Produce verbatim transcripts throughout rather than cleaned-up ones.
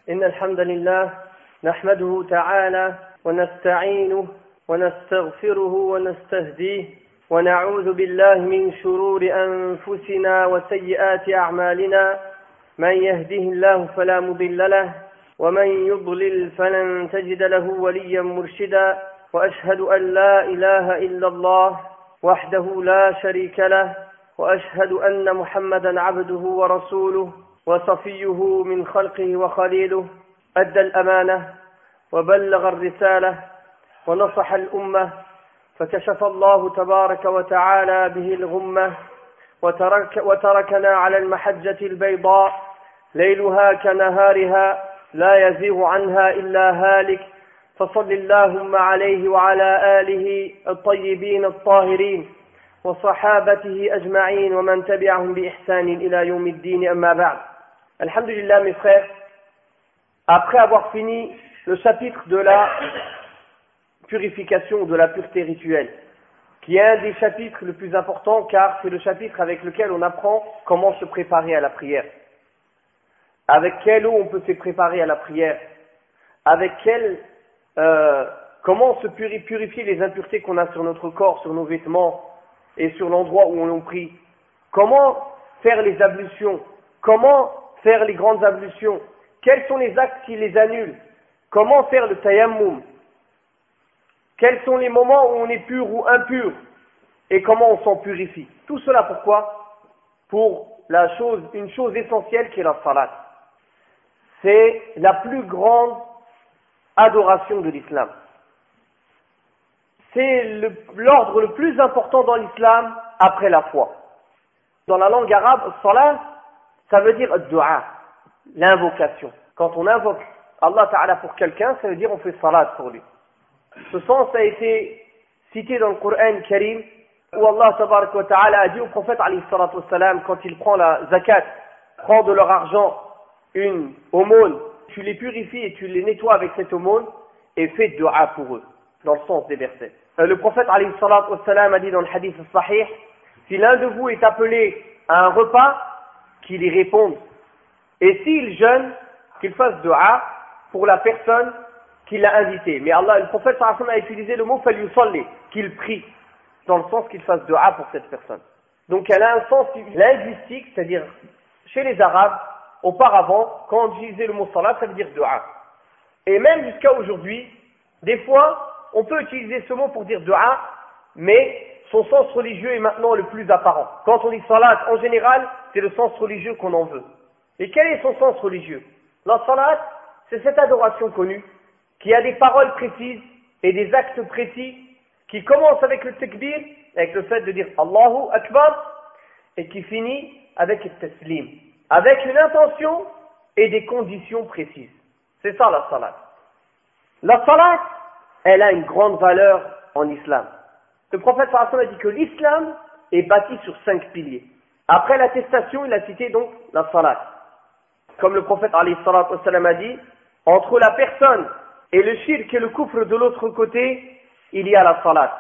إن الحمد لله نحمده تعالى ونستعينه ونستغفره ونستهديه ونعوذ بالله من شرور أنفسنا وسيئات أعمالنا من يهده الله فلا مضل له ومن يضلل فلن تجد له وليا مرشدا وأشهد أن لا إله إلا الله وحده لا شريك له وأشهد أن محمدا عبده ورسوله وصفيه من خلقه وخليله أدى الأمانة وبلغ الرسالة ونصح الأمة فكشف الله تبارك وتعالى به الغمة وترك وتركنا على المحجة البيضاء ليلها كنهارها لا يزيغ عنها إلا هالك فصل اللهم عليه وعلى آله الطيبين الطاهرين وصحابته أجمعين ومن تبعهم بإحسان إلى يوم الدين أما بعد. Alhamdulillah mes frères, après avoir fini le chapitre de la purification, de la pureté rituelle, qui est un des chapitres les plus importants car c'est le chapitre avec lequel on apprend comment se préparer à la prière, avec quelle eau on peut se préparer à la prière, avec quelle, euh, comment se purifier les impuretés qu'on a sur notre corps, sur nos vêtements et sur l'endroit où on prie, comment faire les ablutions, comment faire les grandes ablutions, quels sont les actes qui les annulent, comment faire le tayammum, quels sont les moments où on est pur ou impur et comment on s'en purifie. Tout cela pourquoi? Pour la chose, une chose essentielle qui est la salat. C'est la plus grande adoration de l'islam. C'est le, l'ordre le plus important dans l'islam après la foi. Dans la langue arabe, salat, ça veut dire dua, l'invocation. Quand on invoque Allah Ta'ala pour quelqu'un, ça veut dire on fait salat pour lui. Ce sens a été cité dans le Coran Karim, où Allah Ta'ala a dit au prophète alayhi salatu wassalam, quand il prend la zakat, prend de leur argent une aumône, tu les purifies et tu les nettoies avec cette aumône, et fais dua pour eux, dans le sens des versets. Le prophète alayhi salatu wassalam a dit dans le hadith sahih, si l'un de vous est appelé à un repas, qu'il y réponde. Et s'il jeûne, qu'il fasse dua pour la personne qui l'a invité. Mais Allah, le prophète sallallahu alayhi wa sallam a utilisé le mot falyusalli, qu'il prie, dans le sens qu'il fasse dua pour cette personne. Donc elle a un sens linguistique, c'est-à-dire chez les Arabes, auparavant, quand on utilisait le mot salat, ça veut dire dua. Et même jusqu'à aujourd'hui, des fois, on peut utiliser ce mot pour dire dua, mais son sens religieux est maintenant le plus apparent. Quand on dit salat, en général, c'est le sens religieux qu'on en veut. Et quel est son sens religieux? La salat, c'est cette adoration connue, qui a des paroles précises et des actes précis, qui commence avec le takbir, avec le fait de dire Allahu Akbar, et qui finit avec le taslim, avec une intention et des conditions précises. C'est ça la salat. La salat, elle a une grande valeur en islam. Le prophète sallallahu alayhi wa sallam a dit que l'islam est bâti sur cinq piliers. Après l'attestation, il a cité donc la salat. Comme le prophète alayhi wa sallam a dit, entre la personne et le shirk et le kufr de l'autre côté, il y a la salat.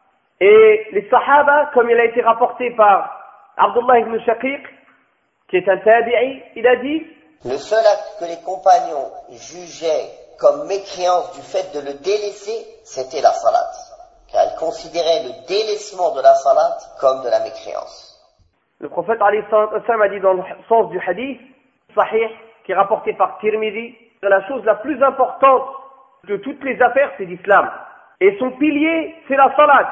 Et les sahaba, comme il a été rapporté par Abdullah ibn Shaqiq, qui est un tabi'i, il a dit, le seul acte que les compagnons jugeaient comme mécréance du fait de le délaisser, c'était la salat. Car ils considéraient le délaissement de la salat comme de la mécréance. Le prophète alayhi wa sallam a dit dans le sens du hadith sahih, qui est rapporté par Tirmidhi, que la chose la plus importante de toutes les affaires, c'est l'islam. Et son pilier, c'est la salat.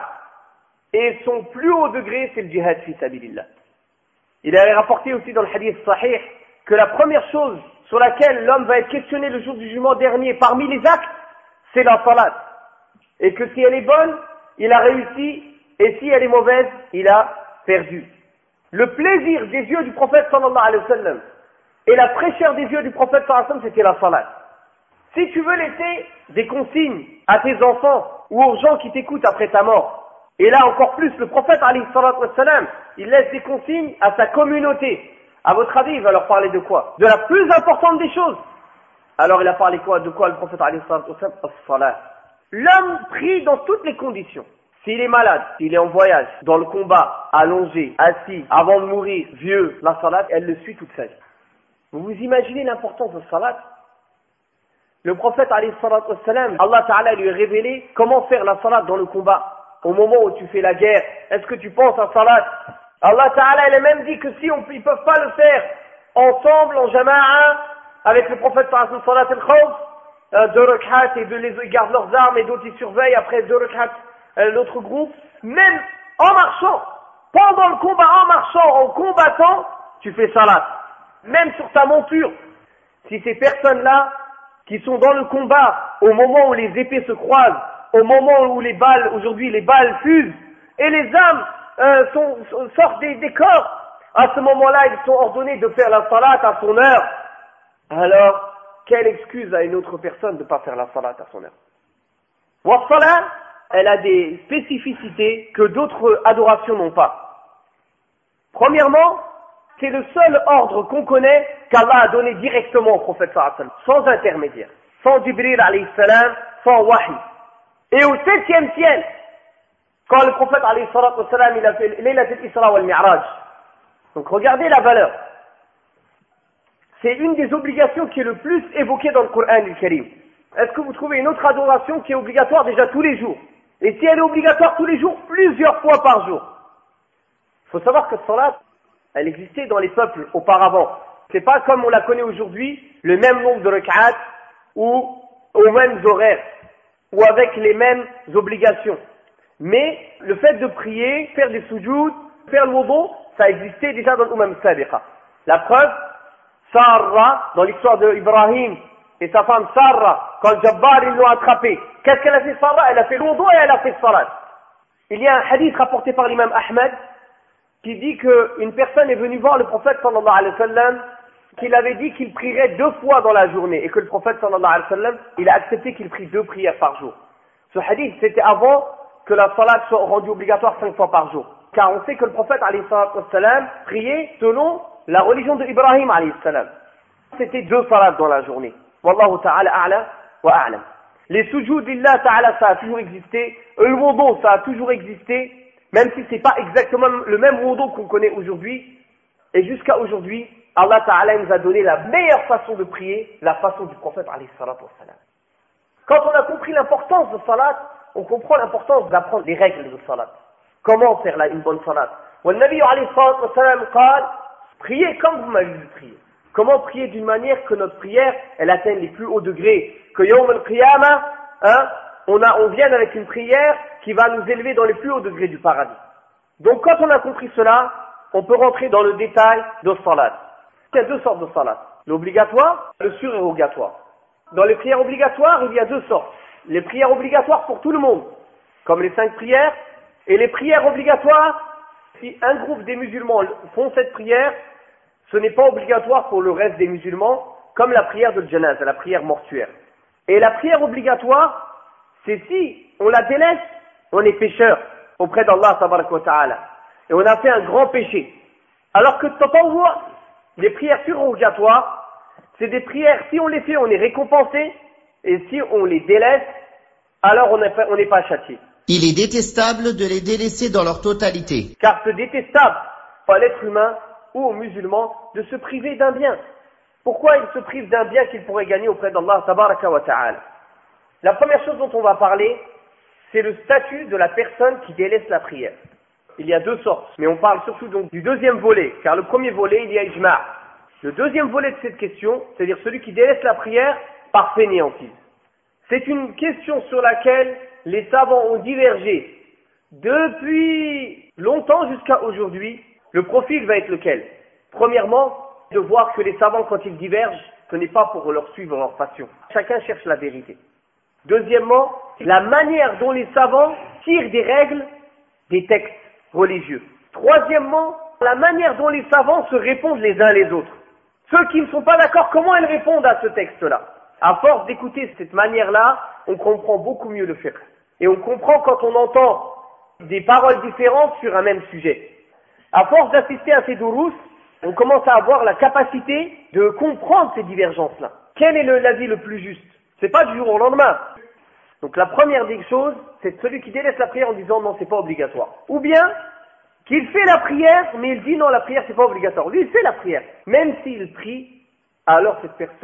Et son plus haut degré, c'est le djihad fi sabilillah. Il est rapporté aussi dans le hadith sahih que la première chose sur laquelle l'homme va être questionné le jour du jugement dernier parmi les actes, c'est la salat. Et que si elle est bonne, il a réussi, et si elle est mauvaise, il a perdu. Le plaisir des yeux du prophète sallallahu alayhi wa sallam et la fraîcheur des yeux du prophète sallallahu alayhi wa sallam, c'était la salat. Si tu veux laisser des consignes à tes enfants ou aux gens qui t'écoutent après ta mort, et là encore plus, le prophète alayhi wa sallam, il laisse des consignes à sa communauté. À votre avis, il va leur parler de quoi? De la plus importante des choses. Alors il a parlé quoi? De quoi le prophète alayhi wa sallam? As-salat. L'homme prie dans toutes les conditions. S'il est malade, s'il est en voyage, dans le combat, allongé, assis, avant de mourir, vieux, la salat, elle le suit toute sa vie. Vous vous imaginez l'importance de la salat? Le prophète, alayhi salatu wassalam, Allah Ta'ala lui a révélé comment faire la salat dans le combat. Au moment où tu fais la guerre, est-ce que tu penses à salat? Allah Ta'ala, il a même dit que si on, ils peuvent pas le faire ensemble, en jama'a, avec le prophète, sallallahu alayhi wa sallam, salat al-khawf, deux rak'at, et deux, les, ils gardent leurs armes, et d'autres ils surveillent, après deux rak'at, l'autre groupe, même en marchant, pendant le combat, en marchant, en combattant, tu fais salat. Même sur ta monture. Si ces personnes-là, qui sont dans le combat, au moment où les épées se croisent, au moment où les balles, aujourd'hui les balles fusent, et les âmes euh, sont, sortent des, des corps, à ce moment-là, ils sont ordonnés de faire la salat à son heure. Alors, quelle excuse à une autre personne de ne pas faire la salat à son heure? Wa salat, elle a des spécificités que d'autres adorations n'ont pas. Premièrement, c'est le seul ordre qu'on connaît qu'Allah a donné directement au prophète sallallahu alayhi wa sallam, sans intermédiaire, sans Jibril alayhi salam, sans wahi. Et au septième ciel, quand le prophète alayhi wa sallam, il a fait Laylat al-Isra wal Mi'raj. Donc regardez la valeur. C'est une des obligations qui est le plus évoquée dans le Coran al-Karim. Est-ce que vous trouvez une autre adoration qui est obligatoire déjà tous les jours? Et si elle est obligatoire tous les jours, plusieurs fois par jour. Il faut savoir que salat, elle existait dans les peuples auparavant. C'est pas comme on la connaît aujourd'hui, le même nombre de rak'at ou aux mêmes horaires ou avec les mêmes obligations. Mais le fait de prier, faire des sujoud, faire le wudu, ça existait déjà dans l'Ummam Sabiqa. La preuve, Sarra, dans l'histoire d'Ibrahim et sa femme Sarra, quand Jabbar ils l'ont attrapé, qu'est-ce qu'elle a fait Sarra? Elle a fait le wudu et elle a fait salat. Il y a un hadith rapporté par l'imam Ahmed qui dit qu'une personne est venue voir le prophète sallallahu alayhi wa sallam, qu'il avait dit qu'il prierait deux fois dans la journée, et que le prophète sallallahu alayhi wa sallam, il a accepté qu'il prie deux prières par jour. Ce hadith, c'était avant que la salat soit rendue obligatoire cinq fois par jour. Car on sait que le prophète alayhi wa sallam priait selon la religion de Ibrahim alayhi salam. C'était deux salats dans la journée. Wallahu ta'ala a'la wa a'lam. Les sujoud lillah ta'ala, ça a toujours existé. Le wudu, ça a toujours existé. Même si c'est pas exactement le même wudu qu'on connaît aujourd'hui. Et jusqu'à aujourd'hui, Allah Ta'ala nous a donné la meilleure façon de prier, la façon du prophète alayhi salatu wa salam. Quand on a compris l'importance de salat, on comprend l'importance d'apprendre les règles de salat. Comment faire là une bonne salat. Wa Nabi alayhi salatu wa salam qala, priez comme vous m'avez vu prier. Comment prier d'une manière que notre prière, elle atteigne les plus hauts degrés. Que Yawm al-Qiyamah, hein, on a, on vient avec une prière qui va nous élever dans les plus hauts degrés du paradis. Donc quand on a compris cela, on peut rentrer dans le détail de salat. Il y a deux sortes de salat. L'obligatoire, le surérogatoire. Dans les prières obligatoires, il y a deux sortes. Les prières obligatoires pour tout le monde, comme les cinq prières, et les prières obligatoires, si un groupe des musulmans font cette prière, ce n'est pas obligatoire pour le reste des musulmans, comme la prière de janaz, la prière mortuaire. Et la prière obligatoire, c'est si on la délaisse, on est pécheur auprès d'Allah tabaraka wa ta'ala. Et on a fait un grand péché. Alors que tatawwu', les prières surrogatoires, c'est des prières, si on les fait, on est récompensé, et si on les délaisse, alors on n'est pas châtié. Il est détestable de les délaisser dans leur totalité. Car c'est détestable à l'être humain ou aux musulmans de se priver d'un bien. Pourquoi ils se privent d'un bien qu'ils pourraient gagner auprès d'Allah tabaraka wa ta'ala? La première chose dont on va parler, c'est le statut de la personne qui délaisse la prière. Il y a deux sortes, mais on parle surtout donc du deuxième volet, car le premier volet, il y a ijma'. Le deuxième volet de cette question, c'est-à-dire celui qui délaisse la prière par fainéantise. C'est une question sur laquelle les savants ont divergé depuis longtemps jusqu'à aujourd'hui. Le profil va être lequel? Premièrement, de voir que les savants, quand ils divergent, ce n'est pas pour leur suivre leur passion. Chacun cherche la vérité. Deuxièmement, la manière dont les savants tirent des règles des textes religieux. Troisièmement, la manière dont les savants se répondent les uns les autres. Ceux qui ne sont pas d'accord, comment ils répondent à ce texte-là? À force d'écouter cette manière-là, on comprend beaucoup mieux le fiqh. Et on comprend quand on entend des paroles différentes sur un même sujet. À force d'assister à ces dourous, on commence à avoir la capacité de comprendre ces divergences-là. Quel est le, l'avis le plus juste? C'est pas du jour au lendemain. Donc la première des choses, c'est celui qui délaisse la prière en disant non, c'est pas obligatoire. Ou bien, qu'il fait la prière, mais il dit non, la prière c'est pas obligatoire. Lui, il fait la prière. Même s'il prie, alors cette personne,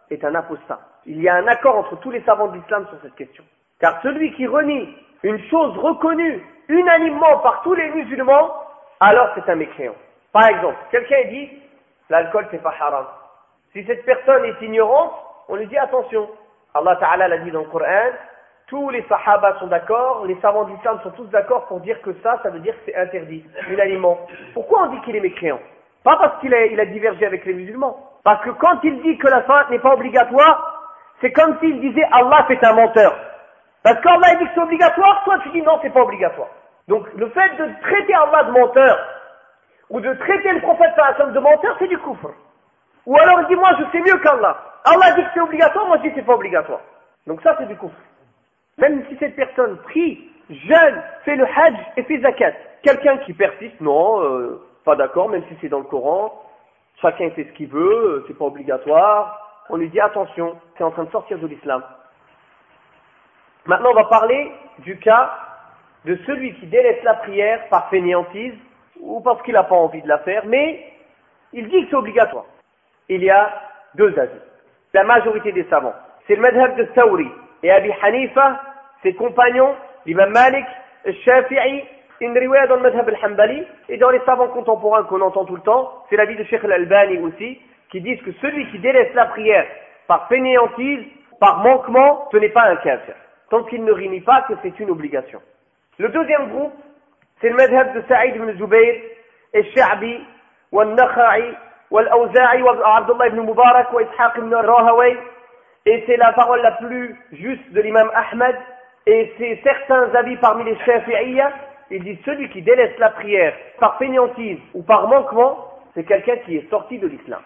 est un apostat. Il y a un accord entre tous les savants de l'islam sur cette question. Car celui qui renie une chose reconnue unanimement par tous les musulmans, alors c'est un mécréant. Par exemple, quelqu'un dit, l'alcool c'est pas haram. Si cette personne est ignorante, on lui dit attention. Allah Ta'ala l'a dit dans le Coran, tous les sahaba sont d'accord, les savants d'islam sont tous d'accord pour dire que ça, ça veut dire que c'est interdit, unanimement. Pourquoi on dit qu'il est mécréant? Pas parce qu'il a, il a divergé avec les musulmans. Parce que quand il dit que la salat n'est pas obligatoire, c'est comme s'il disait Allah c'est un menteur. Parce qu'Allah dit que c'est obligatoire, toi tu dis non, c'est pas obligatoire. Donc le fait de traiter Allah de menteur, ou de traiter le prophète de menteur, c'est du kufr. Ou alors il dit moi je sais mieux qu'Allah. Allah dit que c'est obligatoire, moi je dis que c'est pas obligatoire. Donc ça c'est du kufr. Même si cette personne prie, jeûne, fait le hajj et fait zakat. Quelqu'un qui persiste, non, euh, pas d'accord, même si c'est dans le Coran, chacun fait ce qu'il veut, euh, c'est pas obligatoire. On lui dit attention, c'est en train de sortir de l'islam. Maintenant on va parler du cas de celui qui délaisse la prière par fainéantise ou parce qu'il n'a pas envie de la faire, mais il dit que c'est obligatoire. Il y a deux avis. La majorité des savants, c'est le madhab de Thawri et Abi Hanifa, ses compagnons, l'imam Malik, le Shafi'i, une riwaya dans le madhab al-Hanbali, et dans les savants contemporains qu'on entend tout le temps, c'est l'avis de Cheikh al-Albani aussi, qui disent que celui qui délaisse la prière par fainéantise, par manquement, ce n'est pas un kafir, tant qu'il ne réunit pas que c'est une obligation. Le deuxième groupe, c'est le madhab de Saïd ibn Zubayr, et Sha'bi, ou al-Nakha'i, ou al-Awza'i, ou Abdullah ibn Mubarak, ou Ishaq ibn Rahaway, et c'est la parole la plus juste de l'imam Ahmad, et c'est certains avis parmi les Shafi'iyya, ils disent celui qui délaisse la prière par fainéantise ou par manquement, c'est quelqu'un qui est sorti de l'islam.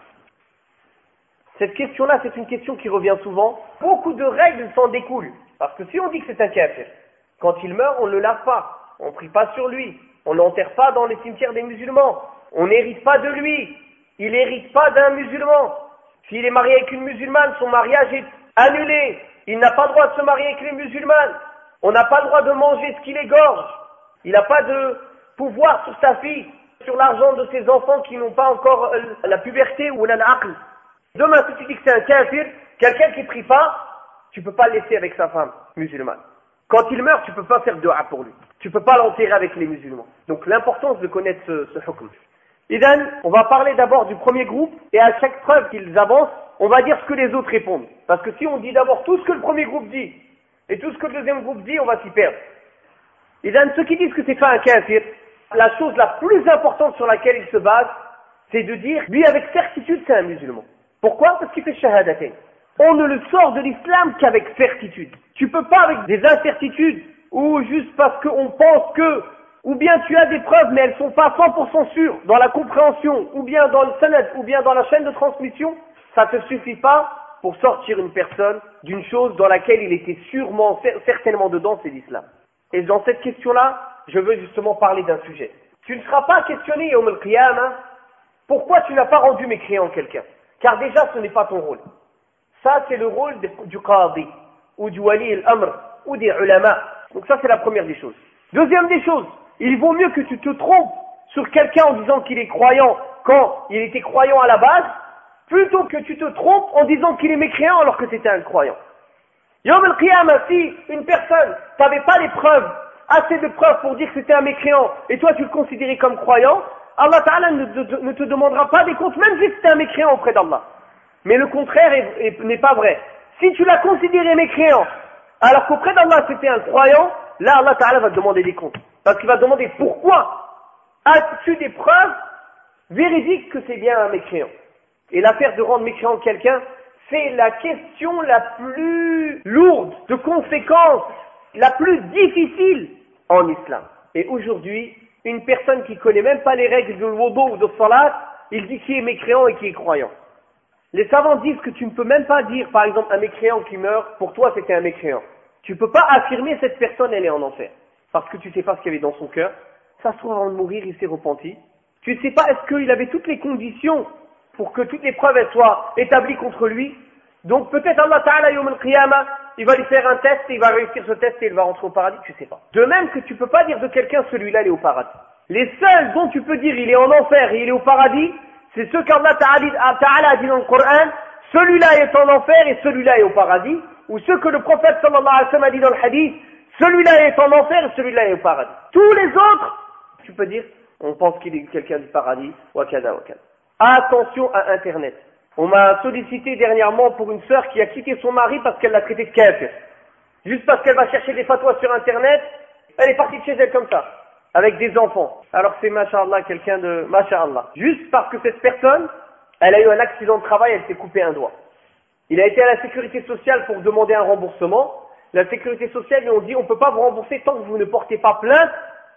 Cette question-là, c'est une question qui revient souvent. Beaucoup de règles s'en découlent. Parce que si on dit que c'est un kafir, quand il meurt, on ne le lave pas, on ne prie pas sur lui, on ne l'enterre pas dans les cimetières des musulmans, on n'hérite pas de lui, il n'hérite pas d'un musulman. S'il est marié avec une musulmane, son mariage est annulé, il n'a pas le droit de se marier avec les musulmanes, on n'a pas le droit de manger ce qu'il égorge, il n'a pas de pouvoir sur sa fille, sur l'argent de ses enfants qui n'ont pas encore la puberté ou l'aql. Demain, si tu dis que c'est un kafir, quelqu'un qui ne prie pas, tu ne peux pas le laisser avec sa femme musulmane. Quand il meurt, tu ne peux pas faire dua pour lui. Tu ne peux pas l'enterrer avec les musulmans. Donc l'importance de connaître ce, ce hukm. Idan, on va parler d'abord du premier groupe, et à chaque preuve qu'ils avancent, on va dire ce que les autres répondent. Parce que si on dit d'abord tout ce que le premier groupe dit, et tout ce que le deuxième groupe dit, on va s'y perdre. Idan, ceux qui disent que c'est pas un kafir, la chose la plus importante sur laquelle ils se basent, c'est de dire, lui avec certitude c'est un musulman. Pourquoi? Parce qu'il fait shahadatain. On ne le sort de l'islam qu'avec certitude. Tu peux pas avec des incertitudes, ou juste parce qu'on pense que, ou bien tu as des preuves mais elles sont pas cent pour cent sûres dans la compréhension, ou bien dans le sanad, ou bien dans la chaîne de transmission, ça te suffit pas pour sortir une personne d'une chose dans laquelle il était sûrement, certainement dedans, c'est l'islam. Et dans cette question-là, je veux justement parler d'un sujet. Tu ne seras pas questionné au Qiyamah, pourquoi tu n'as pas rendu mécréant quelqu'un? Car déjà, ce n'est pas ton rôle. Ça, c'est le rôle du qadi, ou du wali al-amr, ou des ulama. Donc ça, c'est la première des choses. Deuxième des choses, il vaut mieux que tu te trompes sur quelqu'un en disant qu'il est croyant quand il était croyant à la base, plutôt que tu te trompes en disant qu'il est mécréant alors que c'était un croyant. Yawm al-Qiyamah, si une personne n'avait pas les preuves, assez de preuves pour dire que c'était un mécréant, et toi tu le considérais comme croyant, Allah Ta'ala ne, ne, ne te demandera pas des comptes, même si c'était un mécréant auprès d'Allah. Mais le contraire est, est, n'est pas vrai. Si tu l'as considéré mécréant, alors qu'auprès d'Allah c'était un croyant, là Allah Ta'ala va te demander des comptes. Parce qu'il va te demander pourquoi as-tu des preuves véridiques que c'est bien un mécréant. Et l'affaire de rendre mécréant quelqu'un, c'est la question la plus lourde de conséquences, la plus difficile en islam. Et aujourd'hui, une personne qui connaît même pas les règles de l'wudu ou de salat, il dit qui est mécréant et qui est croyant. Les savants disent que tu ne peux même pas dire, par exemple, un mécréant qui meurt, pour toi c'était un mécréant. Tu ne peux pas affirmer cette personne elle est en enfer. Parce que tu ne sais pas ce qu'il y avait dans son cœur. Ça se trouve avant de mourir, il s'est repenti. Tu ne sais pas est-ce qu'il avait toutes les conditions pour que toutes les preuves elles soient établies contre lui. Donc peut-être Allah Ta'ala Yawm al-Qiyamah, il va lui faire un test et il va réussir ce test et il va rentrer au paradis, tu sais pas. De même que tu peux pas dire de quelqu'un celui-là il est au paradis. Les seuls dont tu peux dire il est en enfer et il est au paradis, c'est ceux qu'Allah Ta'ala a dit dans le Coran, celui-là est en enfer et celui-là est au paradis, ou ce que le prophète sallallahu alayhi wa sallam a dit dans le hadith, celui-là est en enfer et celui-là est au paradis. Tous les autres, tu peux dire, on pense qu'il est quelqu'un du paradis, wakada, wakada. Attention à Internet. On m'a sollicité dernièrement pour une sœur qui a quitté son mari parce qu'elle l'a traité de kafir. Juste parce qu'elle va chercher des fatwas sur Internet, elle est partie de chez elle comme ça, avec des enfants. Alors c'est, masha'Allah, quelqu'un de, masha'Allah. Juste parce que cette personne, elle a eu un accident de travail, elle s'est coupé un doigt. Il a été à la sécurité sociale pour demander un remboursement. La sécurité sociale lui a dit, on ne peut pas vous rembourser tant que vous ne portez pas plainte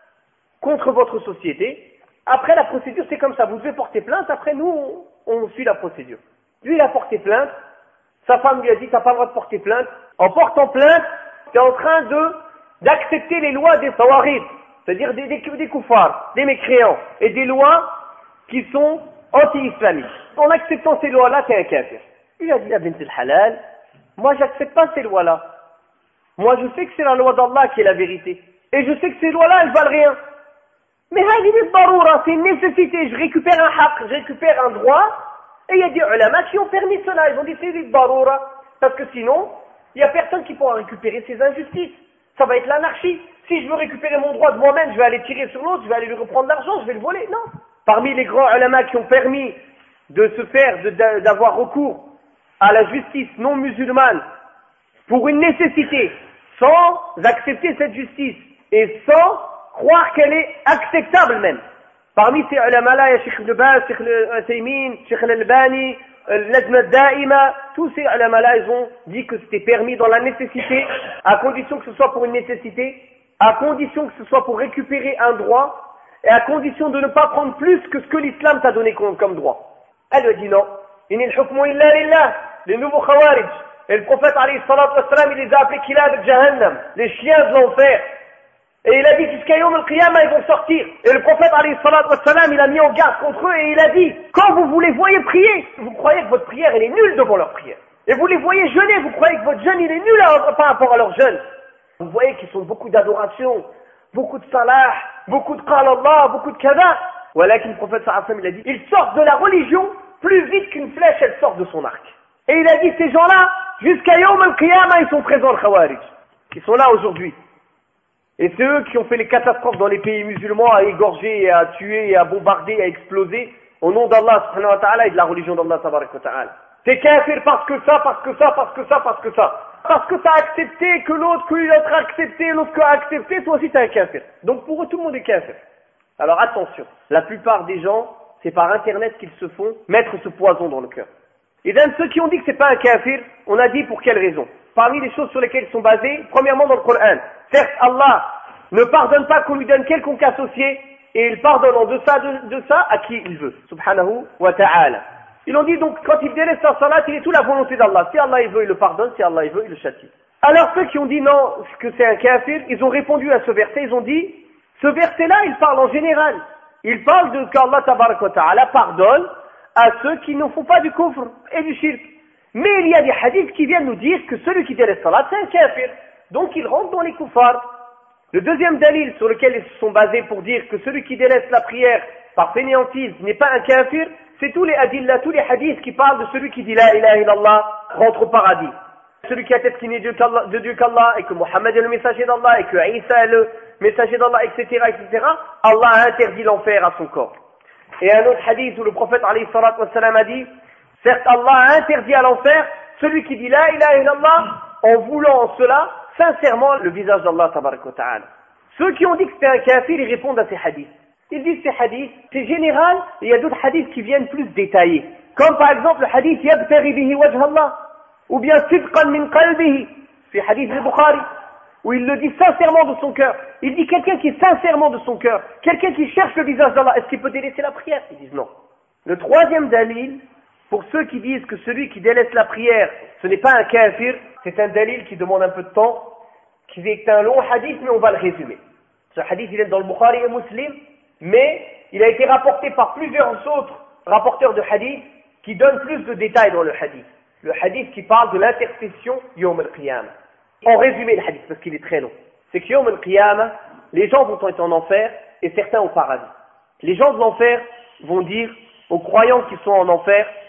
contre votre société. Après la procédure, c'est comme ça, vous devez porter plainte, après nous, on, on suit la procédure. Lui, il a porté plainte, sa femme lui a dit, t'as pas le droit de porter plainte. En portant plainte, tu es en train de, d'accepter les lois des tawarid, c'est-à-dire des, des, des koufars, des mécréants, et des lois qui sont anti-islamiques. En acceptant ces lois-là, tu es un kafir. Il a dit, la bint al-halal, moi j'accepte pas ces lois-là. Moi je sais que c'est la loi d'Allah qui est la vérité. Et je sais que ces lois-là, elles valent rien. Mais c'est une nécessité, je récupère un haqq, je récupère un droit, et il y a des ulama qui ont permis cela, ils ont dit c'est des baroura, parce que sinon, il n'y a personne qui pourra récupérer ces injustices. Ça va être l'anarchie. Si je veux récupérer mon droit de moi-même, je vais aller tirer sur l'autre, je vais aller lui reprendre l'argent, je vais le voler. Non. Parmi les grands ulama qui ont permis de se faire, de, d'avoir recours à la justice non musulmane pour une nécessité, sans accepter cette justice et sans croire qu'elle est acceptable même. Parmi ces ulama-là, il y a Cheikh Ibn Baz, Cheikh Al-Uthaymin, Cheikh Al-Albani, Al-Lajna Da'ima, tous ces ulama-là, ils ont dit que c'était permis dans la nécessité, à condition que ce soit pour une nécessité, à condition que ce soit pour récupérer un droit, et à condition de ne pas prendre plus que ce que l'islam t'a donné comme, comme droit. Elle lui a dit non. Inil hukmu illa lillah, les nouveaux khawarij. Et le prophète alayhi salatu wassalam, il les a appelés kilab jahannam, les chiens de l'enfer. Et il a dit jusqu'à Yom al-Qiyamah, ils vont sortir. Et le prophète alayhi salatu wassalam, il a mis en garde contre eux et il a dit, quand vous vous les voyez prier, vous croyez que votre prière, elle est nulle devant leur prière. Et vous les voyez jeûner, vous croyez que votre jeûne, il est nul à, par rapport à leur jeûne. Vous voyez qu'ils sont beaucoup d'adoration, beaucoup de salah, beaucoup de qala Allah, beaucoup de kada. Voilà que le prophète sallallahu alayhi wa sallam, il a dit, ils sortent de la religion plus vite qu'une flèche, elle sort de son arc. Et il a dit, ces gens-là, jusqu'à Yom al-Qiyamah, ils sont présents, le Khawarij. Ils sont là aujourd'hui. Et c'est eux qui ont fait les catastrophes dans les pays musulmans, à égorger, à tuer, à bombarder, à exploser, au nom d'Allah subhanahu wa ta'ala et de la religion d'Allah tabarak wa ta'ala. T'es kafir parce que ça, parce que ça, parce que ça, parce que ça. Parce que t'as accepté que l'autre, que l'autre a accepté, l'autre a accepté, toi aussi t'es un kafir. Donc pour eux, tout le monde est kafir. Alors attention, la plupart des gens, c'est par internet qu'ils se font mettre ce poison dans le cœur. Et d'un de ceux qui ont dit que c'est pas un kafir, on a dit pour quelle raison. Parmi les choses sur lesquelles ils sont basés, premièrement dans le Coran. Certes, Allah ne pardonne pas qu'on lui donne quelconque associé, et il pardonne en deçà de, de ça à qui il veut, subhanahu wa ta'ala. Ils ont dit donc, quand il délaisse sa salat, il est tout la volonté d'Allah. Si Allah il veut, il le pardonne, si Allah il veut, il le châtie. Alors ceux qui ont dit non, que c'est un kafir, ils ont répondu à ce verset, ils ont dit, ce verset-là, il parle en général. Il parle de qu'Allah tabarak wa ta'ala pardonne à ceux qui ne font pas du kufr et du shirk. Mais il y a des hadiths qui viennent nous dire que celui qui délaisse salat, c'est un kafir. Donc il rentre dans les kuffars. Le deuxième dalil sur lequel ils se sont basés pour dire que celui qui délaisse la prière par fainéantise n'est pas un kafir, c'est tous les adillas, tous les hadiths qui parlent de celui qui dit la ilaha illallah rentre au paradis. Celui qui a tête qui n'est de Dieu qu'Allah et que Mohammed est le messager d'Allah et que Isa est le messager d'Allah, et cetera, et cetera. Allah a interdit l'enfer à son corps. Et un autre hadith où le prophète alayhi salatu wassalam a dit, certes Allah a interdit à l'enfer celui qui dit la ilaha illallah en voulant en cela sincèrement le visage d'Allah tabarak wa ta'ala. Ceux qui ont dit que c'était un kafir, ils répondent à ces hadiths. Ils disent ces hadiths, c'est général, et il y a d'autres hadiths qui viennent plus détaillés. Comme par exemple le hadith yabtaghi bihi wajh Allah, ou bien sidqan min qalbihi, c'est hadith de Bukhari, où il le dit sincèrement de son cœur. Il dit quelqu'un qui est sincèrement de son cœur, quelqu'un qui cherche le visage d'Allah, est-ce qu'il peut délaisser la prière? Ils disent non. Le troisième dalil, pour ceux qui disent que celui qui délaisse la prière, ce n'est pas un kafir, c'est un dalil qui demande un peu de temps, qui est un long hadith, mais on va le résumer. Ce hadith, il est dans le Bukhari et Muslim, mais il a été rapporté par plusieurs autres rapporteurs de hadith qui donnent plus de détails dans le hadith. Le hadith qui parle de l'intercession Yawm al-Qiyamah. En résumé, le hadith, parce qu'il est très long, c'est que Yawm al-Qiyamah, les gens vont être en enfer et certains au paradis. Les gens de l'enfer vont dire aux croyants qui sont en enfer,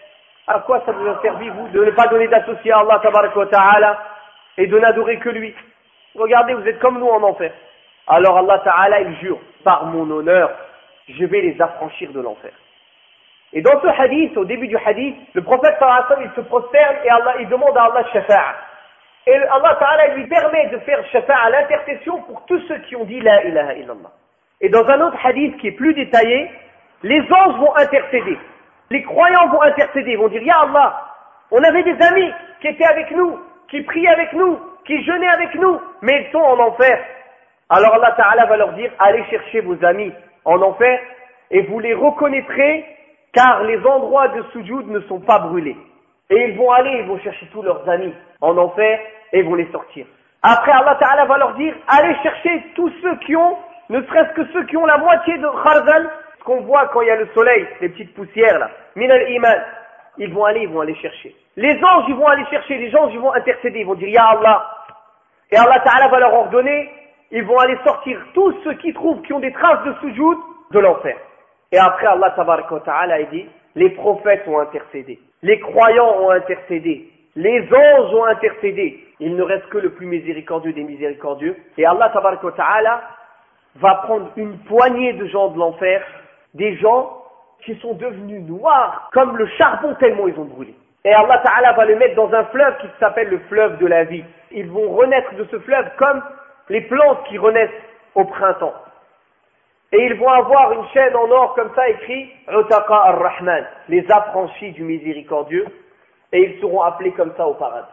À quoi ça vous a servi, vous, de ne pas donner d'associé à Allah tabaraka wa ta'ala et de n'adorer que lui? Regardez, vous êtes comme nous en enfer. Alors Allah ta'ala, il jure, par mon honneur, je vais les affranchir de l'enfer. Et dans ce hadith, au début du hadith, le prophète sallallahu alayhi wa sallam, il se prosterne et Allah, il demande à Allah shafa'a. Et Allah ta'ala lui permet de faire shafa'a, l'intercession pour tous ceux qui ont dit la ilaha illallah. Et dans un autre hadith qui est plus détaillé, les anges vont intercéder. Les croyants vont intercéder, ils vont dire, Ya Allah, on avait des amis qui étaient avec nous, qui priaient avec nous, qui jeûnaient avec nous, mais ils sont en enfer. Alors Allah Ta'ala va leur dire, allez chercher vos amis en enfer, et vous les reconnaîtrez, car les endroits de sujoud ne sont pas brûlés. Et ils vont aller, ils vont chercher tous leurs amis en enfer, et ils vont les sortir. Après Allah Ta'ala va leur dire, allez chercher tous ceux qui ont, ne serait-ce que ceux qui ont la moitié de kharzal, ce qu'on voit quand il y a le soleil, les petites poussières là, min al-iman, ils vont aller, ils vont aller chercher. Les anges, ils vont aller chercher, les anges, ils vont intercéder, ils vont dire, Ya Allah. Et Allah Ta'ala va leur ordonner, ils vont aller sortir tous ceux qui trouvent, qui ont des traces de sujoud, de l'enfer. Et après Allah Ta'ala a dit, les prophètes ont intercédé, les croyants ont intercédé, les anges ont intercédé. Il ne reste que le plus miséricordieux des miséricordieux. Et Allah Ta'ala va prendre une poignée de gens de l'enfer, des gens qui sont devenus noirs comme le charbon tellement ils ont brûlé. Et Allah Ta'ala va les mettre dans un fleuve qui s'appelle le fleuve de la vie. Ils vont renaître de ce fleuve comme les plantes qui renaissent au printemps. Et ils vont avoir une chaîne en or comme ça écrit Utaqa ar-Rahman, les affranchis du miséricordieux, et ils seront appelés comme ça au paradis.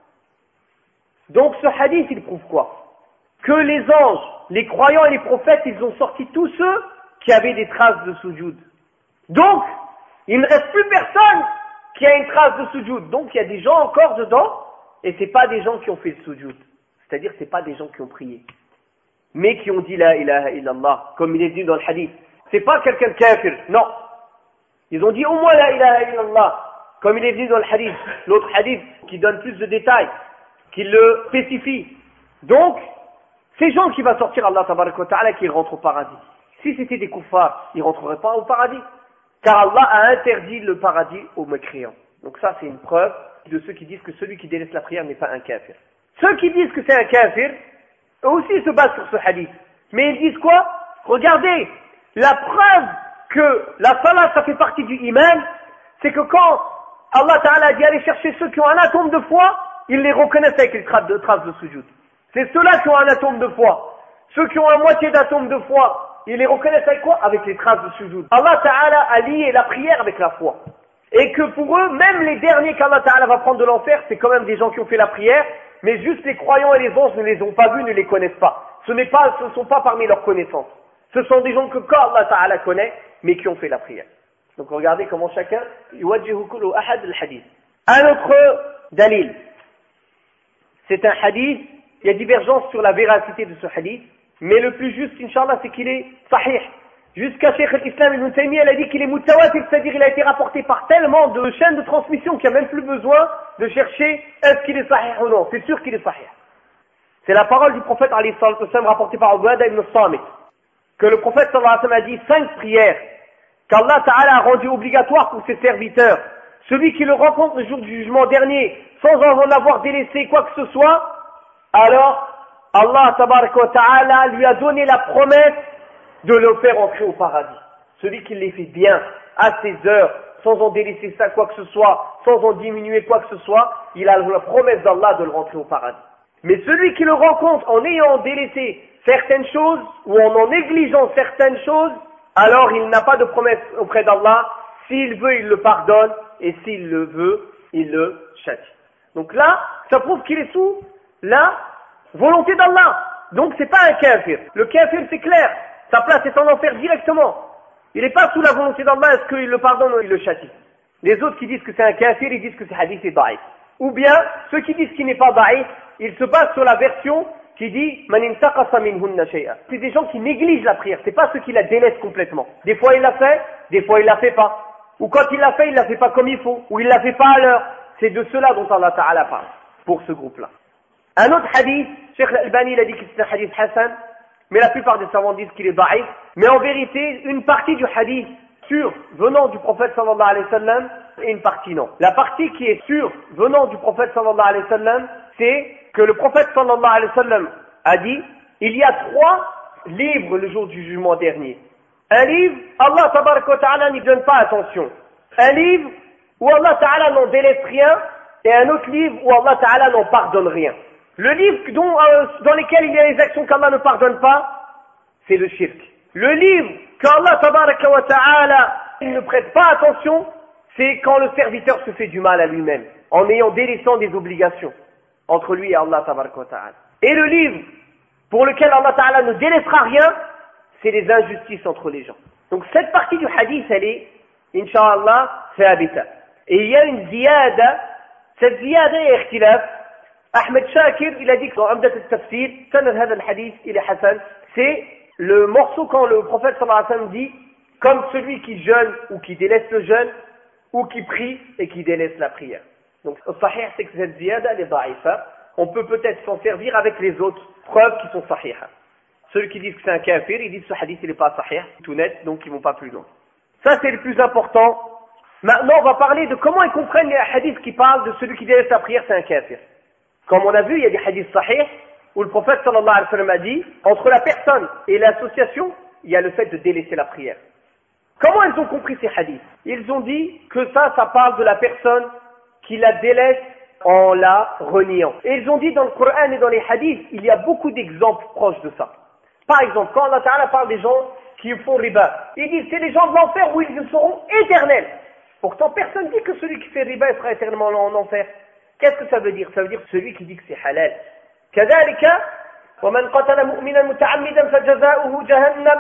Donc ce hadith il prouve quoi? Que les anges, les croyants et les prophètes, ils ont sorti tous ceux qui avaient des traces de sujoud. Donc, il ne reste plus personne qui a une trace de sujoud. Donc, il y a des gens encore dedans, et c'est pas des gens qui ont fait le sujoud. C'est-à-dire, c'est pas des gens qui ont prié. Mais qui ont dit la ilaha illallah, comme il est dit dans le hadith. C'est pas quelqu'un de kafir, non. Ils ont dit au moins la ilaha illallah, comme il est dit dans le hadith. L'autre hadith qui donne plus de détails, qui le spécifie. Donc, ces gens qui vont sortir, Allah tabaraka wa ta'ala, qui rentrent au paradis. Si c'était des kuffars, ils ne rentreraient pas au paradis. Car Allah a interdit le paradis aux mécréants. Donc ça, c'est une preuve de ceux qui disent que celui qui délaisse la prière n'est pas un kafir. Ceux qui disent que c'est un kafir, eux aussi ils se basent sur ce hadith. Mais ils disent quoi? Regardez, la preuve que la salat, ça fait partie du iman, c'est que quand Allah Ta'ala a dit aller chercher ceux qui ont un atome de foi, ils les reconnaissent avec les traces de, traces de sujoud. C'est ceux-là qui ont un atome de foi. Ceux qui ont la moitié d'atome de foi, ils les reconnaissent avec quoi? Avec les traces de sujoud. Allah Ta'ala a lié la prière avec la foi. Et que pour eux, même les derniers qu'Allah Ta'ala va prendre de l'enfer, c'est quand même des gens qui ont fait la prière, mais juste les croyants et les anges ne les ont pas vus, ne les connaissent pas. Ce n'est pas, ce ne sont pas parmi leurs connaissances. Ce sont des gens que quand Allah Ta'ala connaît, mais qui ont fait la prière. Donc regardez comment chacun, yuwajjihu kullu ahad al-hadith. Un autre dalil. C'est un hadith. Il y a divergence sur la véracité de ce hadith, mais le plus juste, Inch'Allah, c'est qu'il est sahih. Jusqu'à Cheikh al-Islam Ibn Taymiyyah, il a dit qu'il est mutawatir, c'est-à-dire il a été rapporté par tellement de chaînes de transmission qu'il n'y a même plus besoin de chercher est-ce qu'il est sahih ou non. C'est sûr qu'il est sahih. C'est la parole du prophète alayhi salatu wassalam rapportée par Ubadah ibn Samit, que le prophète sallallahu alayhi wa sallam a dit cinq prières qu'Allah Ta'ala a rendues obligatoires pour ses serviteurs. Celui qui le rencontre le jour du jugement dernier sans en avoir délaissé quoi que ce soit, alors Allah tabaraka wa ta'ala lui a donné la promesse de le faire entrer au paradis. Celui qui les fait bien, à ses heures, sans en délaisser ça quoi que ce soit, sans en diminuer quoi que ce soit, il a la promesse d'Allah de le rentrer au paradis. Mais celui qui le rencontre en ayant délaissé certaines choses, ou en en négligeant certaines choses, alors il n'a pas de promesse auprès d'Allah. S'il veut, il le pardonne, et s'il le veut, il le châtie. Donc là, ça prouve qu'il est sous la volonté d'Allah. Donc c'est pas un kafir. Le kafir c'est clair, sa place est en enfer directement. Il n'est pas sous la volonté d'Allah, est-ce qu'il le pardonne ou il le châtie. Les autres qui disent que c'est un kafir, ils disent que ce hadith est daïf. Ou bien, ceux qui disent qu'il n'est pas daïf, ils se basent sur la version qui dit Man intaqasa minhunna shay'a. C'est des gens qui négligent la prière, c'est pas ceux qui la délaissent complètement. Des fois il l'a fait, des fois il la fait pas. Ou quand il l'a fait, il la fait pas comme il faut, ou il la fait pas à l'heure. C'est de cela dont Allah Ta'ala parle, pour ce groupe-là. Un autre hadith, Cheikh Al-Albani il a dit que c'est un hadith Hassan, mais la plupart des savants disent qu'il est daïf. Mais en vérité, une partie du hadith sûr venant du prophète sallallahu alayhi wa sallam et une partie non. La partie qui est sûre, venant du prophète sallallahu alayhi wa sallam, c'est que le prophète sallallahu alayhi wa sallam a dit, il y a trois livres le jour du jugement dernier. Un livre, Allah tabaraka wa ta'ala n'y donne pas attention. Un livre où Allah ta'ala n'en délaisse rien, et un autre livre où Allah ta'ala n'en pardonne rien. Le livre dont, euh, dans lequel il y a les actions qu'Allah ne pardonne pas, c'est le shirk. Le livre qu'Allah tabaraka wa ta'ala ne prête pas attention, c'est quand le serviteur se fait du mal à lui-même, en ayant délaissant des obligations entre lui et Allah tabaraka wa ta'ala. Et le livre pour lequel Allah ta'ala ne délaissera rien, c'est les injustices entre les gens. Donc cette partie du hadith, elle est, incha'Allah, thabita. Et il y a une ziyada, cette ziyada est ikhtilaf. Ahmed Shakir, il a dit que dans Amdat al-Tafsir, sanad hadha al-hadith, il est hasan, c'est le morceau quand le prophète sallallahu alayhi wa sallam dit, comme celui qui jeûne ou qui délaisse le jeûne, ou qui prie et qui délaisse la prière. Donc, le sahih, c'est que cette ziyada, elle est da'ifa. On peut peut-être s'en servir avec les autres preuves qui sont sahiha. Ceux qui disent que c'est un kafir, ils disent que ce hadith, il n'est pas sahih, tout net, donc ils ne vont pas plus loin. Ça, c'est le plus important. Maintenant, on va parler de comment ils comprennent les hadiths qui parlent de celui qui délaisse la prière, c'est un kafir. Comme on a vu, il y a des hadiths sahih où le prophète sallallahu alayhi wa sallam a dit, entre la personne et l'association, il y a le fait de délaisser la prière. Comment ils ont compris ces hadiths? Ils ont dit que ça, ça parle de la personne qui la délaisse en la reniant. Et ils ont dit dans le Coran et dans les hadiths, il y a beaucoup d'exemples proches de ça. Par exemple, quand Allah Ta'ala parle des gens qui font riba, ils disent c'est les gens de l'enfer où ils seront éternels. Pourtant, personne ne dit que celui qui fait riba il sera éternellement en enfer. Qu'est-ce que ça veut dire? Ça veut dire celui qui dit que c'est halal. كذلك ومن قتل مؤمنا متعمدا فجزاؤه جهنم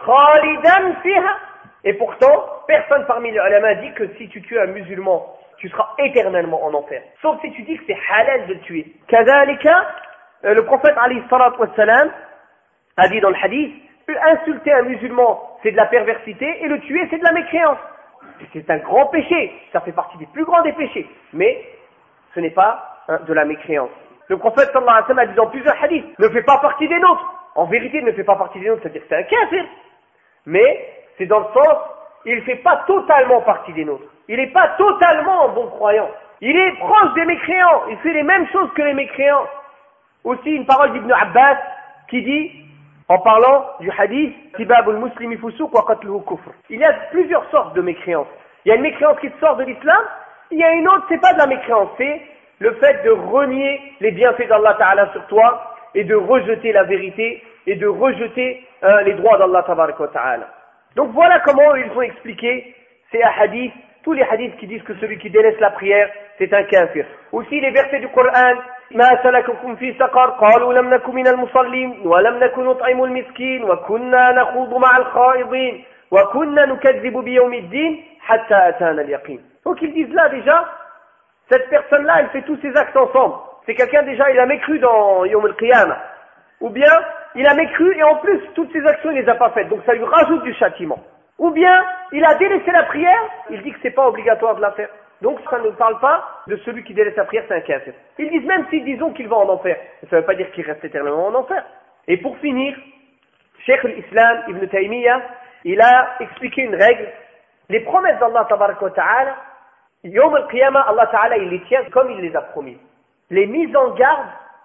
خالدا فيها. Et pourtant, personne parmi les ulama dit que si tu tues un musulman, tu seras éternellement en enfer. Sauf si tu dis que c'est halal de le tuer. كذلك, le prophète alayhi salatu wassalam a dit dans le hadith, insulter un musulman, c'est de la perversité, et le tuer, c'est de la mécréance. C'est un grand péché, ça fait partie des plus grands des péchés, mais ce n'est pas hein, de la mécréance. Le prophète sallallahu alayhi wa sallam a dit dans plusieurs hadiths, ne fait pas partie des nôtres. En vérité, ne fait pas partie des nôtres, c'est-à-dire que c'est un kafir. Mais c'est dans le sens, il ne fait pas totalement partie des nôtres. Il n'est pas totalement un bon croyant. Il est proche des mécréants, il fait les mêmes choses que les mécréants. Aussi une parole d'Ibn Abbas qui dit, en parlant du hadith, Tibabul muslimi fusuq wa qatluhu kufr. Il y a plusieurs sortes de mécréances. Il y a une mécréance qui te sort de l'islam, il y a une autre, c'est pas de la mécréance, c'est le fait de renier les bienfaits d'Allah Ta'ala sur toi et de rejeter la vérité et de rejeter euh, les droits d'Allah Ta'ala. Donc voilà comment ils ont expliqué ces hadiths, tous les hadiths qui disent que celui qui délaisse la prière, c'est un kafir. Aussi les versets du Coran, ما سلككم في سقر قالوا لم نكن من المصلين ولم نكن نطعم المسكين وكنا نخوض مع الخائضين وكنا نكذب بيوم الدين حتى أتانا اليقين. Donc ils disent là déjà, cette personne-là, elle fait tous ces actes ensemble. C'est quelqu'un déjà, il a mécru dans Yawm al-Qiyamah. Ou bien, il a mécru et en plus, toutes ces actions, il les a pas faites. Donc ça lui rajoute du châtiment. Ou bien, il a délaissé la prière, il dit que c'est pas obligatoire de la faire. Donc ça ne parle pas de celui qui délaisse la prière, c'est un kafir. Ils disent même si disons qu'il va en enfer. Ça ne veut pas dire qu'il reste éternellement en enfer. Et pour finir, Cheikh al-Islam Ibn Taymiyyah, il a expliqué une règle. Les promesses d'Allah tabaraka wa ta'ala, Yawm al-Qiyamah, Allah ta'ala, il les tient comme il les a promis. Les mises en garde,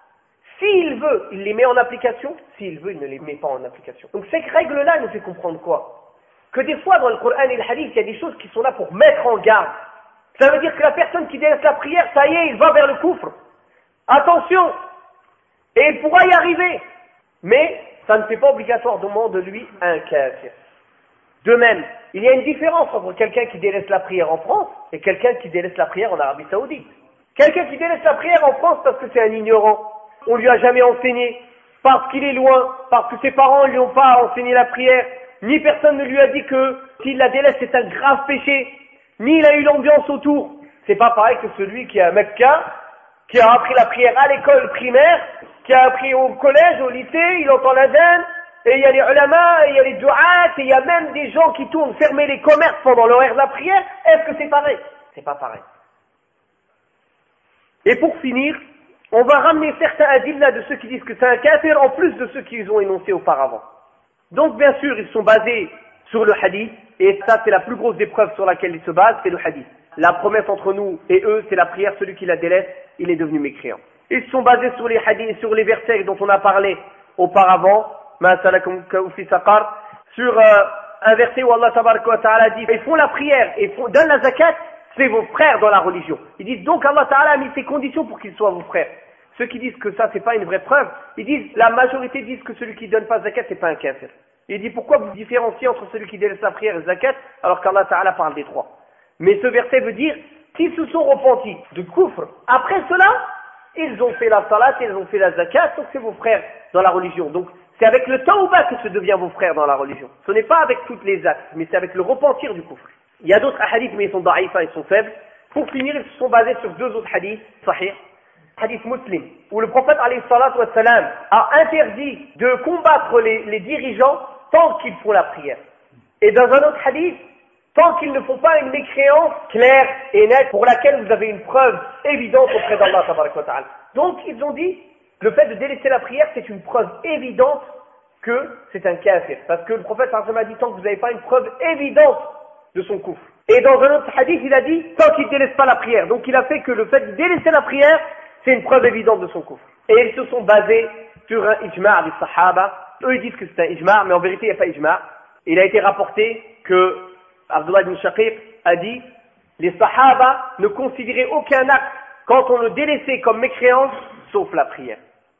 s'il veut, il les met en application. S'il veut, il ne les met pas en application. Donc cette règle-là nous fait comprendre quoi? Que des fois dans le Coran et le Hadith, il y a des choses qui sont là pour mettre en garde. Ça veut dire que la personne qui délaisse la prière, ça y est, il va vers le coufre. Attention! Et il pourra y arriver. Mais ça ne fait pas obligatoirement de lui un kafir. De même, il y a une différence entre quelqu'un qui délaisse la prière en France et quelqu'un qui délaisse la prière en Arabie Saoudite. Quelqu'un qui délaisse la prière en France parce que c'est un ignorant, on lui a jamais enseigné, parce qu'il est loin, parce que ses parents ne lui ont pas enseigné la prière, ni personne ne lui a dit que s'il la délaisse c'est un grave péché, ni il a eu l'ambiance autour. C'est pas pareil que celui qui est à Mecca, qui a appris la prière à l'école primaire, qui a appris au collège, au lycée, il entend l'adhan, et il y a les ulama, et il y a les du'at, et il y a même des gens qui tournent fermer les commerces pendant l'horaire de la prière. Est-ce que c'est pareil? C'est pas pareil. Et pour finir, on va ramener certains adillas de ceux qui disent que c'est un kafir en plus de ceux qu'ils ont énoncés auparavant. Donc bien sûr, ils sont basés sur le hadith, et ça c'est la plus grosse des preuves sur laquelle ils se basent, c'est le hadith. la promesse entre nous et eux, c'est la prière, celui qui la délaisse, il est devenu mécréant. Ils se sont basés sur les hadiths, sur les versets dont on a parlé auparavant, sur euh, un verset où Allah tabaraka wa ta'ala dit, ils font la prière et font, donnent la zakat, c'est vos frères dans la religion. Ils disent donc Allah ta'ala a mis ces conditions pour qu'ils soient vos frères. Ceux qui disent que ça c'est pas une vraie preuve, ils disent, la majorité disent que celui qui donne pas zakat c'est pas un kafir. Il dit pourquoi vous différenciez entre celui qui délaisse la prière et la zakat alors qu'Allah ta'ala parle des trois. Mais ce verset veut dire, s'ils se sont repentis de kufr, après cela, ils ont fait la salat, ils ont fait la zakat, donc c'est vos frères dans la religion. Donc c'est avec le tawbah que se devient vos frères dans la religion. Ce n'est pas avec toutes les actes, mais c'est avec le repentir du kufr. Il y a d'autres hadiths, mais ils sont da'ifa, ils sont faibles. Pour finir, ils se sont basés sur deux autres hadiths, sahih. Hadith muslim, où le prophète alayhi salatu wa salam a interdit de combattre les, les dirigeants tant qu'ils font la prière. Et dans un autre hadith, tant qu'ils ne font pas une mécréance claire et nette pour laquelle vous avez une preuve évidente auprès d'Allah tabaraka wa ta'ala. Donc ils ont dit, le fait de délaisser la prière, c'est une preuve évidente que c'est un kafir. Parce que le prophète sallallahu alayhi wa sallam a dit, tant que vous n'avez pas une preuve évidente de son kufr. Et dans un autre hadith, il a dit, tant qu'il ne délaisse pas la prière. Donc il a fait que le fait de délaisser la prière, c'est une preuve évidente de son kufr. Et ils se sont basés sur un ijma' des sahaba. Eux ils disent que c'est un ijma', mais en vérité il n'y a pas ijma'. Il a été rapporté que Abdullah ibn Shaqiq a dit, les sahaba ne considéraient aucun acte quand on le délaissait comme mécréance, sauf la prière.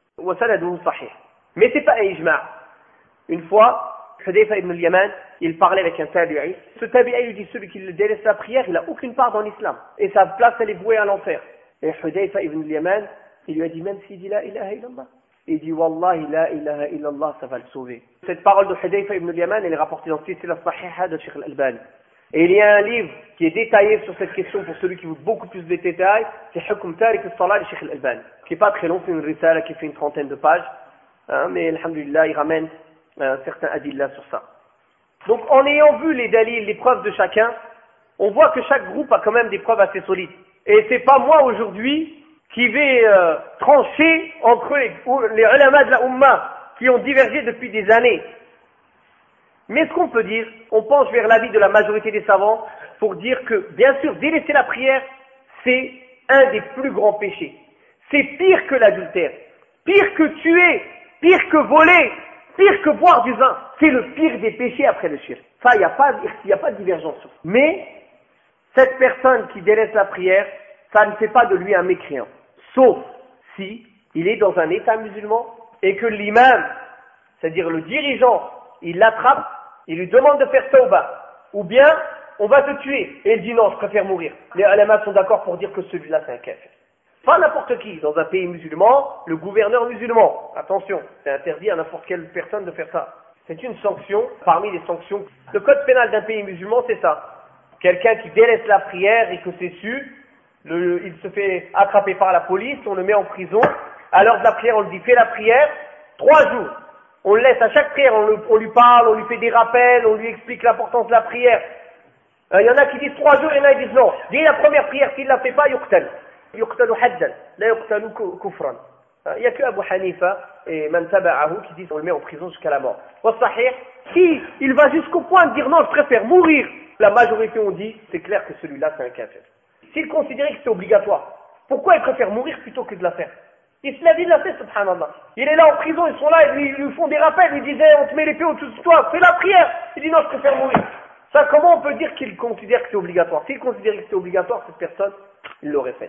Mais c'est pas un ijma'. Une fois, Hudayfa ibn al-Yaman, il parlait avec un tabi'i. Ce tabi'i lui dit, celui qui délaisse la prière, il n'a aucune part dans l'islam. Et sa place, elle est vouée à l'enfer. Et Hudayfa ibn al-Yaman, il lui a dit, même s'il dit la ilaha illallah. Il dit, Wallahi la ilaha illallah, ça va le sauver. Cette parole de Hudayfa ibn al-Yaman, elle est rapportée dans Silsila Sahiha de Sheikh al-Albani. Et il y a un livre qui est détaillé sur cette question pour celui qui veut beaucoup plus de détails, c'est Hukm Tariq al-Salah de Sheikh al-Albani. Qui n'est pas très long, c'est une risala qui fait une trentaine de pages. Hein, mais alhamdulillah, il ramène un certain adillah sur ça. Donc en ayant vu les dalils, les preuves de chacun, on voit que chaque groupe a quand même des preuves assez solides. Et c'est pas moi aujourd'hui qui vais euh, trancher entre les, les ulama de la Ummah qui ont divergé depuis des années. Mais ce qu'on peut dire, on penche vers l'avis de la majorité des savants pour dire que, bien sûr, délaisser la prière, c'est un des plus grands péchés. C'est pire que l'adultère, pire que tuer, pire que voler, pire que boire du vin. C'est le pire des péchés après le shirk. Ça, il n'y a pas, il n'y a pas de divergence sur ça. Mais, cette personne qui délaisse la prière, ça ne fait pas de lui un mécréant. Sauf si il est dans un état musulman et que l'imam, c'est-à-dire le dirigeant, il l'attrape, il lui demande de faire tawbah. Ou bien, on va te tuer. Et il dit non, je préfère mourir. Les ulama sont d'accord pour dire que celui-là c'est un kafir. Pas n'importe qui. Dans un pays musulman, le gouverneur musulman. Attention, c'est interdit à n'importe quelle personne de faire ça. C'est une sanction parmi les sanctions. Le code pénal d'un pays musulman, c'est ça. Quelqu'un qui délaisse la prière et que c'est su, le, il se fait attraper par la police, on le met en prison. À l'heure de la prière, on lui dit fais la prière, trois jours. On le laisse à chaque prière, on, le, on lui parle, on lui fait des rappels, on lui explique l'importance de la prière. Il euh, y en a qui disent trois jours, il y en a qui disent non. Dès la première prière, s'il ne la fait pas, yuqtal. Yuqtalu haddan, la yuqtalu kufran. Il n'y a que Abu Hanifa et Man taba'ahu qui disent on le met en prison jusqu'à la mort. Wa sahih, si il va jusqu'au point de dire non, je préfère mourir, la majorité ont dit c'est clair que celui-là c'est un kafir. S'il considérait que c'est obligatoire, pourquoi il préfère mourir plutôt que de la faire? Il se l'a dit de la fait, subhanallah. Il est là en prison, ils sont là, ils lui, ils lui font des rappels, ils lui disaient on te met l'épée au-dessus de toi, fais la prière. Il dit non, je préfère mourir. Ça, comment on peut dire qu'il considère que c'est obligatoire? S'il considérait que c'est obligatoire, cette personne, il l'aurait faite.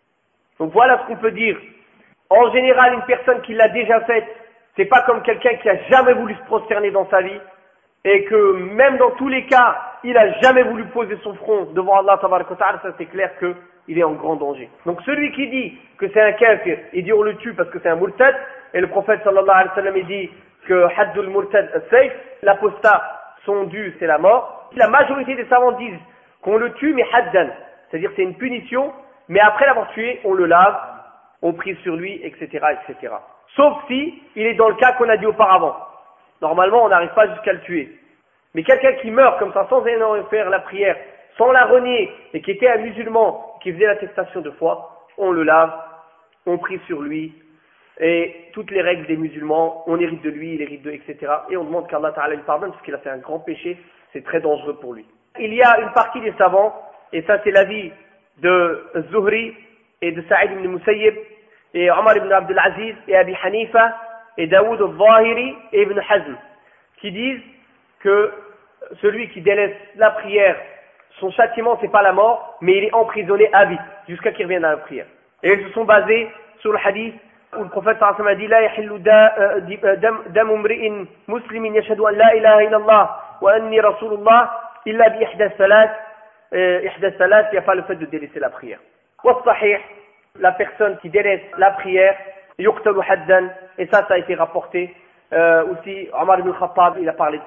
Donc voilà ce qu'on peut dire. En général, une personne qui l'a déjà faite, c'est pas comme quelqu'un qui a jamais voulu se prosterner dans sa vie, et que même dans tous les cas, il a jamais voulu poser son front devant Allah tabaraka wa ta'ala, ça c'est clair qu'il est en grand danger. Donc celui qui dit que c'est un kafir, il dit on le tue parce que c'est un murtad, et le prophète sallallahu alayhi wa sallam il dit que haddul murtad as-sayf, l'apostat, son dû c'est la mort. La majorité des savants disent qu'on le tue mais haddan, c'est-à-dire c'est une punition, mais après l'avoir tué, on le lave, on prie sur lui, et cetera, et cetera. Sauf si il est dans le cas qu'on a dit auparavant. Normalement, on n'arrive pas jusqu'à le tuer. Mais quelqu'un qui meurt comme ça, sans faire la prière, sans la renier, et qui était un musulman, qui faisait l'attestation de foi, on le lave, on prie sur lui, et toutes les règles des musulmans, on hérite de lui, il hérite de, et cetera. Et on demande qu'Allah Ta'ala lui pardonne, parce qu'il a fait un grand péché, c'est très dangereux pour lui. Il y a une partie des savants et ça c'est l'avis de Zuhri et de Sa'id ibn Musayyib et Omar ibn Abdul Aziz et Abi Hanifa et Daoud al-Zahiri et Ibn Hazm, qui disent que celui qui délaisse la prière, son châtiment c'est pas la mort, mais il est emprisonné à vie jusqu'à qu'il revienne à la prière. Et ils se sont basés sur le hadith où le prophète sallallahu alayhi wa sallam a dit: La yahillu dam umri'in muslimin yashhadu an la ilaha illallah wa anni rasulullah illa bi ihda salat. Ihda salat, il n'y a pas le fait de délaisser la prière. Wa sahih, la personne qui délaisse la prière, yuqtalu haddan, et ça ça a été rapporté. Euh, aussi Omar ibn Khattab il a parlé